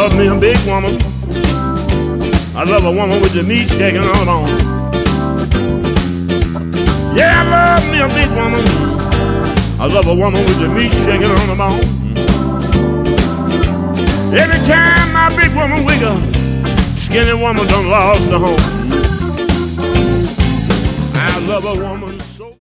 love me a big woman. I love a woman with the meat shaking on the bone. Yeah, I love me a big woman. I love a woman with the meat shaking on the bone. Every time my big woman wiggle, skinny woman done lost the home. I love a woman so